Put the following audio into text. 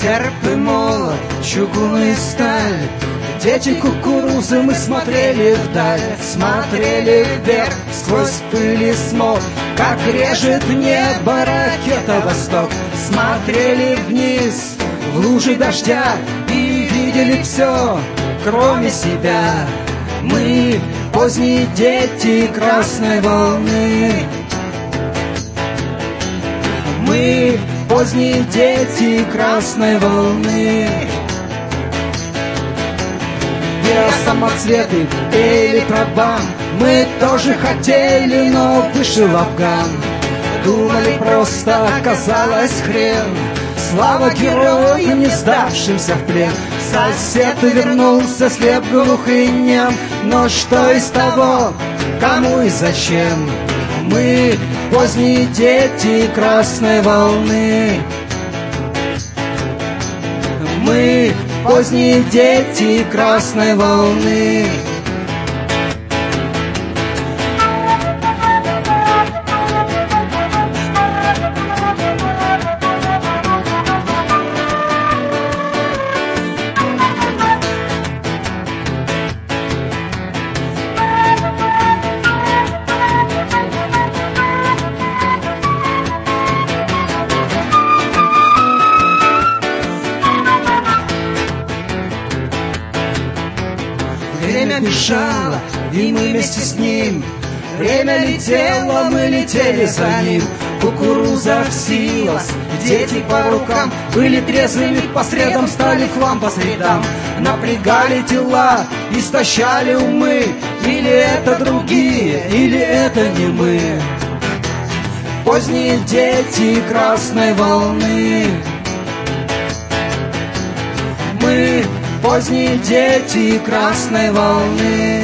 серп и молот, чугун и сталь. Дети кукурузы, мы смотрели вдаль, смотрели вверх сквозь пыль и смог, как режет небо ракета «Восток». Смотрели вниз в лужи дождя и видели все, кроме себя. Мы поздние дети красной волны. Мы поздние дети красной волны. Самоцветы пели про бам. Мы тоже хотели, но вышел Афган. Думали просто, оказалось хрен. Слава героям, не сдавшимся в плен. Сосед вернулся, слеп, глух и нем. Но что из того, кому и зачем? Мы поздние дети красной волны. Мы поздние дети красной волны. Время бежало, и мы вместе с ним. Время летело, мы летели за ним. Кукуруза всилась, дети по рукам были трезвыми, по средам стали в хлам по средам. Напрягали тела, истощали умы. Или это другие, или это не мы. Поздние дети красной волны. Мы поздние дети красной волны.